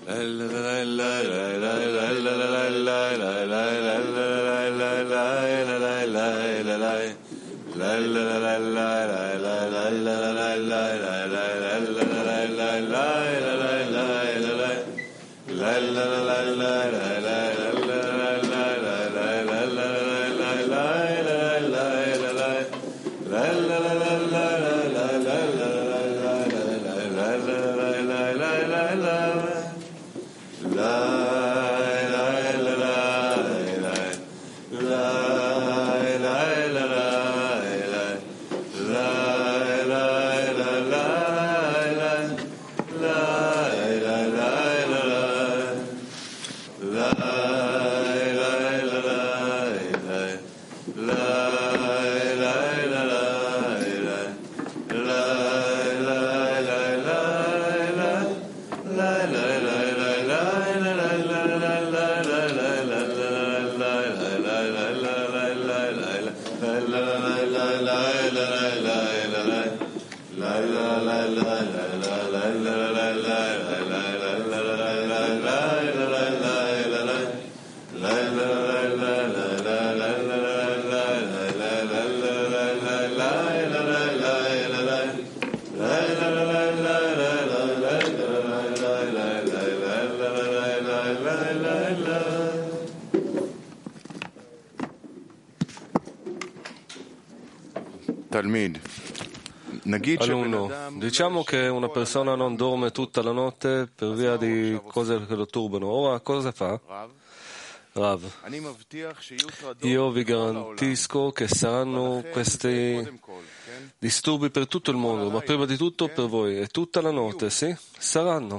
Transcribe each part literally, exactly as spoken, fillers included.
Alunno, diciamo che una persona non dorme tutta la notte per via di cose che lo turbano. Ora cosa fa? Rav, io vi garantisco che saranno questi disturbi per tutto il mondo, ma prima di tutto per voi. E tutta la notte, sì? Saranno.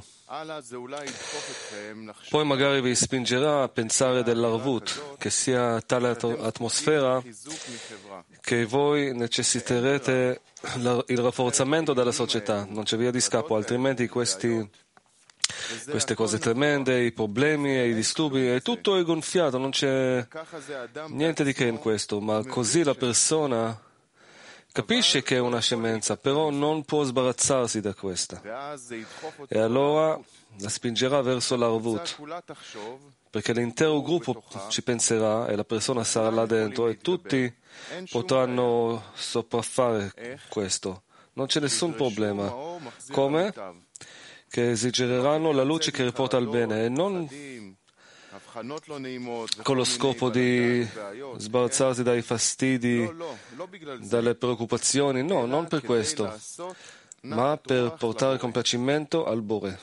Poi magari vi spingerà a pensare dell'arvut, che sia tale atmosfera che voi necessiterete il rafforzamento della società. Non c'è via di scappo, altrimenti questi, queste cose tremende, i problemi e i disturbi, è tutto è gonfiato, non c'è niente di che in questo, ma così la persona capisce che è una scemenza, però non può sbarazzarsi da questa. E allora la spingerà verso l'Arvut, perché l'intero gruppo ci penserà e la persona sarà là dentro e tutti potranno sopraffare questo. Non c'è nessun problema. Come? Che esigeranno la luce che riporta al bene e non con lo scopo di sbarazzarsi dai fastidi, dalle preoccupazioni. No, non per questo, ma per portare compiacimento al Bore.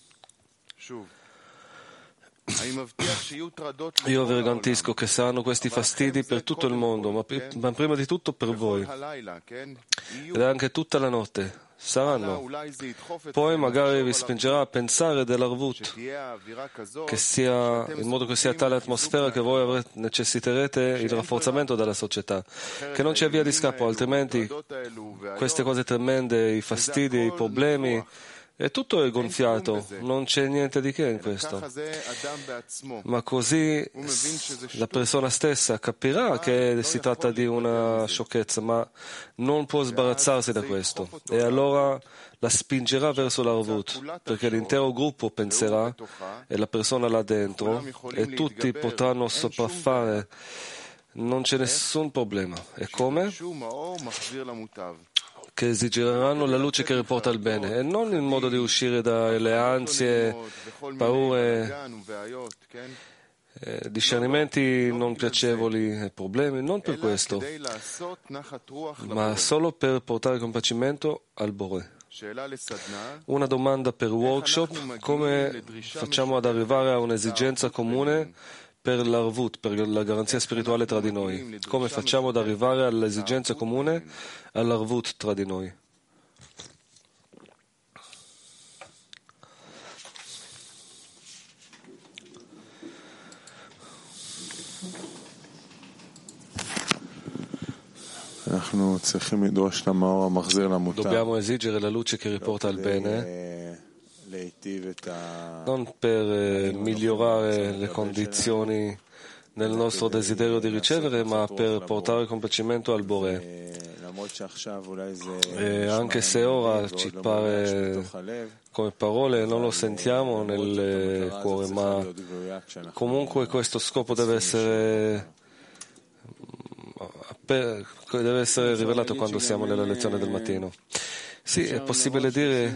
Io vi garantisco che saranno questi fastidi per tutto il mondo, ma, ma prima di tutto per voi. Ed anche tutta la notte. Saranno. Poi magari vi spingerà a pensare dell'Arvut, che sia, in modo che sia tale atmosfera che voi avrete, necessiterete il rafforzamento della società, che non c'è via di scappo, altrimenti queste cose tremende, i fastidi, i problemi, e tutto è gonfiato, non c'è niente di che in questo. Ma così la persona stessa capirà che si tratta di una sciocchezza, ma non può sbarazzarsi da questo. E allora la spingerà verso l'Arvut, perché l'intero gruppo penserà, e la persona là dentro, e tutti potranno sopraffare. Non c'è nessun problema. E come? Che esigeranno la luce che riporta il bene e non in modo di uscire dalle ansie, paure, eh, discernimenti non piacevoli e problemi, non per questo, ma solo per portare compiacimento al Bore. Una domanda per workshop: come facciamo ad arrivare a un'esigenza comune per l'Arvut, per la garanzia spirituale tra di noi? Come facciamo ad arrivare all'esigenza comune all'Arvut tra di noi? Dobbiamo esigere la luce che riporta al bene, non per eh, migliorare le condizioni nel nostro desiderio di ricevere, ma per portare compiacimento al Bore. E anche se ora ci pare come parole, non lo sentiamo nel cuore, ma comunque questo scopo deve essere, deve essere rivelato quando siamo nella lezione del mattino. Sì, è possibile dire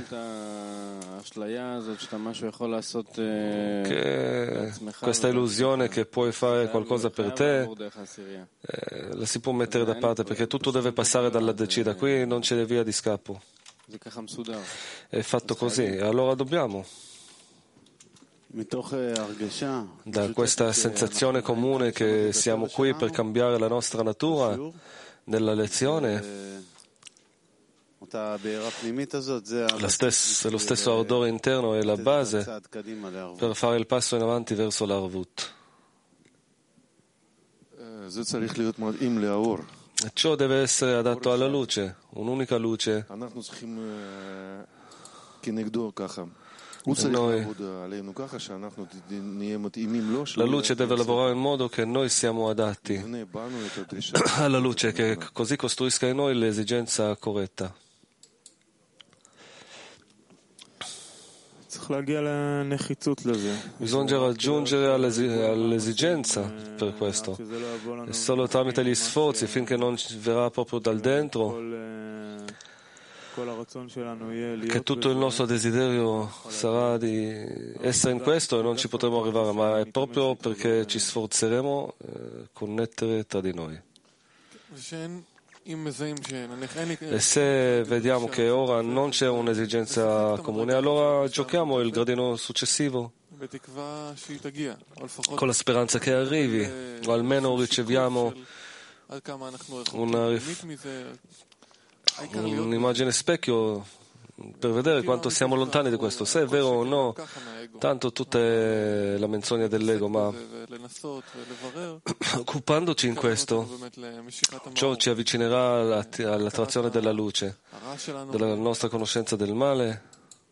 che questa illusione che puoi fare qualcosa per te eh, la si può mettere da parte, perché tutto deve passare dalla decida, qui non c'è via di scappo, è fatto così. Allora dobbiamo, da questa sensazione comune che siamo qui per cambiare la nostra natura nella lezione, La stessa, lo stesso ardore interno è la base per fare il passo in avanti verso l'Arvut. E ciò deve essere adatto alla luce, un'unica luce. Noi, la luce deve lavorare in modo che noi siamo adatti alla luce, che così costruisca in noi l'esigenza corretta. Bisogna raggiungere all'esigenza per questo, e solo tramite gli sforzi, finché non verrà proprio dal dentro, che tutto il nostro desiderio sarà di essere in questo, e non ci potremo arrivare, ma è proprio perché ci sforzeremo eh, connettere tra di noi. E se vediamo che ora non c'è un'esigenza comune, allora giochiamo il gradino successivo con la speranza che arrivi, o almeno riceviamo una, un'immagine specchio per vedere quanto siamo lontani di questo. Se è vero o no, tanto tutta è la menzogna dell'ego, ma occupandoci in questo, ciò ci avvicinerà all'attrazione della luce, della nostra conoscenza del male.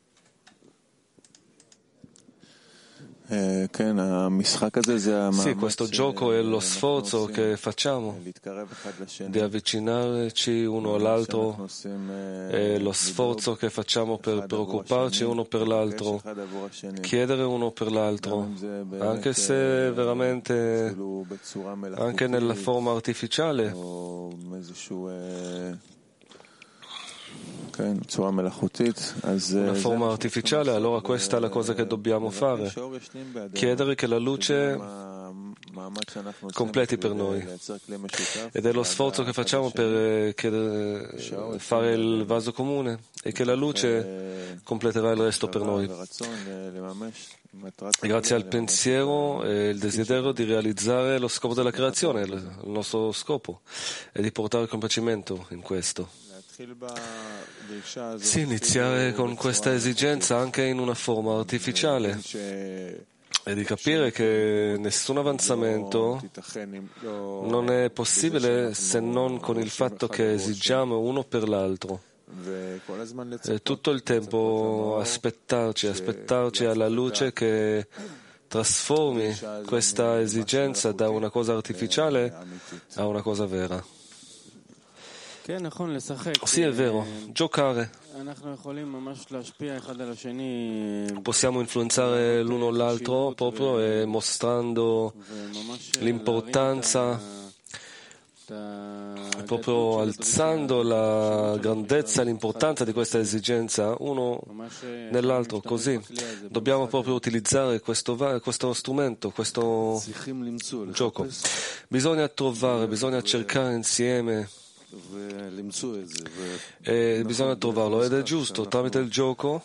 Sì, questo gioco è lo sforzo che facciamo di avvicinarci uno all'altro, è lo sforzo che facciamo per preoccuparci uno per l'altro, chiedere uno per l'altro, anche se veramente, anche nella forma artificiale, una forma artificiale, allora questa è la cosa che dobbiamo fare, chiedere che la luce completi per noi, ed è lo sforzo che facciamo per chiedere, fare il vaso comune, e che la luce completerà il resto per noi, grazie al pensiero e il desiderio di realizzare lo scopo della creazione, il nostro scopo, e di portare compiacimento in questo. Sì, iniziare con questa esigenza anche in una forma artificiale, e di capire che nessun avanzamento non è possibile se non con il fatto che esigiamo uno per l'altro. E tutto il tempo aspettarci, aspettarci alla luce che trasformi questa esigenza da una cosa artificiale a una cosa vera. Sì, è vero, giocare. Possiamo influenzare l'uno l'altro proprio, e mostrando l'importanza, proprio alzando la grandezza e l'importanza di questa esigenza uno nell'altro. Così dobbiamo proprio utilizzare questo, questo strumento, questo gioco. Bisogna trovare, bisogna cercare insieme, e bisogna trovarlo, ed è giusto tramite il gioco.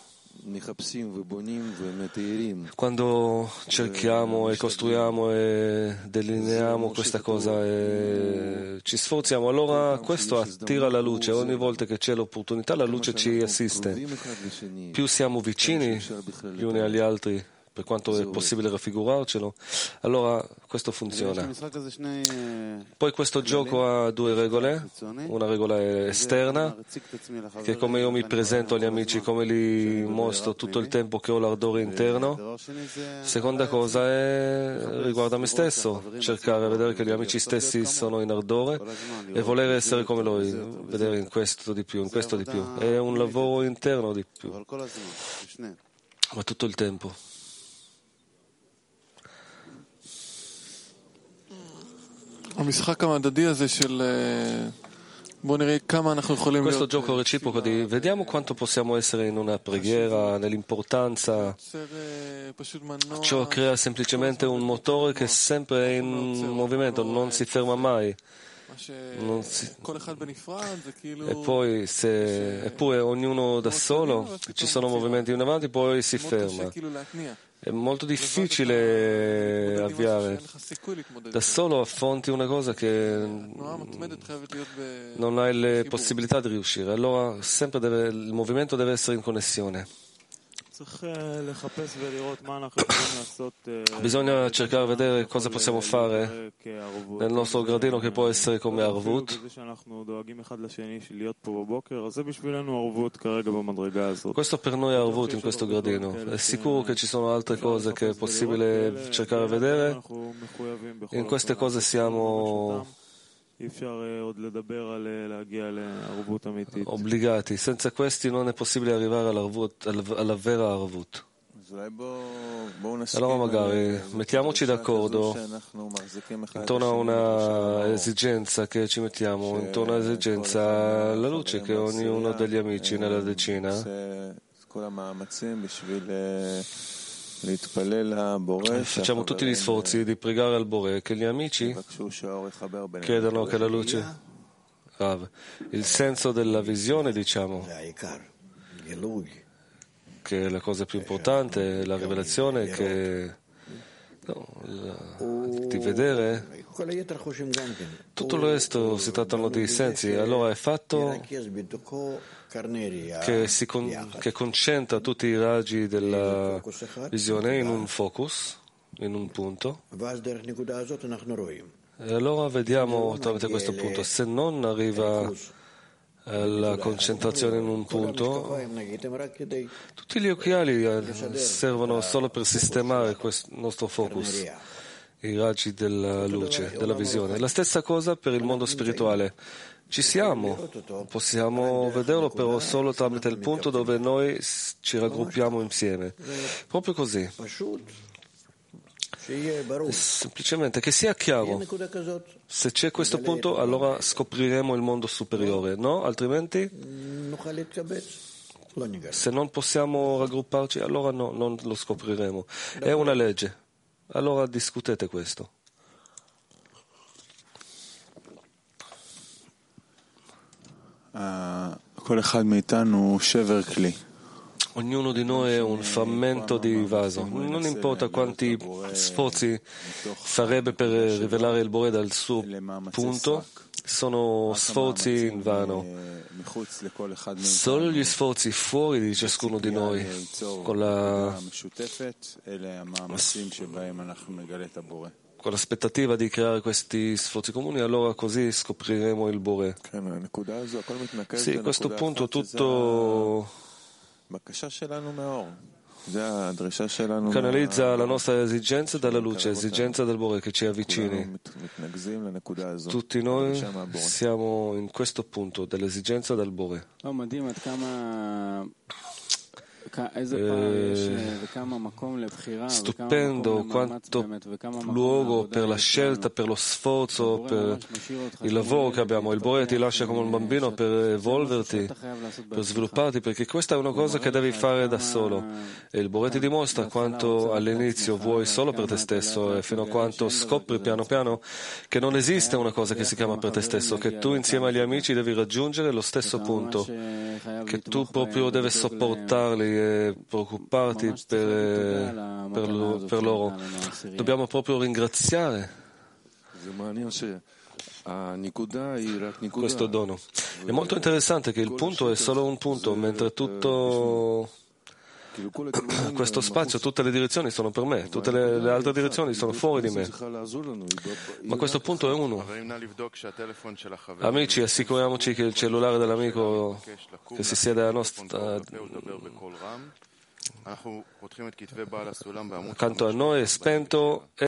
Quando cerchiamo e costruiamo e delineiamo questa cosa e ci sforziamo, allora questo attira la luce. Ogni volta che c'è l'opportunità, la luce ci assiste. Più siamo vicini gli uni agli altri, per quanto è possibile raffigurarcelo, allora questo funziona. Poi questo gioco ha due regole, una regola esterna, che è come io mi presento agli amici, come li mostro tutto il tempo che ho l'ardore interno. Seconda cosa è riguarda me stesso, cercare di vedere che gli amici stessi sono in ardore e voler essere come loro, vedere in questo di più, in questo di più. È un lavoro interno di più, ma tutto il tempo. Questo gioco reciproco di vediamo quanto possiamo essere in una preghiera, nell'importanza, ciò crea semplicemente un motore che sempre è in movimento, non si ferma mai. Non si... E poi se... Eppure ognuno da solo, ci sono movimenti in avanti, poi si ferma. È molto difficile avviare. Da solo affronti una cosa che non hai le possibilità di riuscire. Allora sempre deve... il movimento deve essere in connessione. Bisogna cercare di vedere cosa possiamo fare nel nostro gradino che può essere come Arvut. Questo per noi è Arvut in questo gradino. È sicuro che ci sono altre cose che è possibile cercare di vedere. In queste cose siamo obbligati. Senza questi non è possibile arrivare alla vera Arvut. Allora magari mettiamoci d'accordo intorno a una esigenza che ci mettiamo, intorno all'esigenza alla luce che ognuno degli amici nella decina. Facciamo tutti gli sforzi di pregare al Bore che gli amici chiedano che la luce, Rav, il senso della visione, diciamo, che è la cosa più importante, la rivelazione, che no, la, di vedere. Tutto il resto si trattano di sensi. Allora è fatto che, si con, che concentra tutti i raggi della visione in un focus, in un punto. E allora vediamo tramite questo punto. Se non arriva la concentrazione in un punto, tutti gli occhiali servono solo per sistemare questo nostro focus, i raggi della luce, della visione. La stessa cosa per il mondo spirituale. Ci siamo, possiamo vederlo però solo tramite il punto dove noi ci raggruppiamo insieme. Proprio così. Semplicemente che sia chiaro. Se c'è questo punto, allora scopriremo il mondo superiore, no? Altrimenti, se non possiamo raggrupparci, allora no, non lo scopriremo. È una legge. Allora discutete questo. Ognuno di noi è un frammento di vaso. Non importa quanti sforzi farebbe per rivelare il Bore dal suo punto, sono sforzi in vano. Solo gli sforzi fuori di ciascuno di noi, con la con l'aspettativa di creare questi sforzi comuni, allora così scopriremo il Bore. Sì, a questo punto tutto canalizza la nostra esigenza dalla luce, esigenza del Bore che ci avvicini. Tutti noi siamo in questo punto dell'esigenza del Bore. Eh, stupendo quanto luogo per la scelta, per lo sforzo, per il lavoro che abbiamo. Il Bore ti lascia come un bambino per evolverti, per svilupparti, perché questa è una cosa che devi fare da solo. E il Bore ti dimostra quanto all'inizio vuoi solo per te stesso e fino a quanto scopri piano piano che non esiste una cosa che si chiama per te stesso, che tu insieme agli amici devi raggiungere lo stesso punto, che tu proprio devi sopportarli e preoccuparti per, per, lo, per loro. Dobbiamo proprio ringraziare questo dono. È molto interessante che il punto è solo un punto, mentre tutto questo spazio, tutte le direzioni sono per me, tutte le, le altre direzioni sono fuori di me. Ma questo punto è uno. Amici, assicuriamoci che il cellulare dell'amico che si siede a nostra, accanto a noi è spento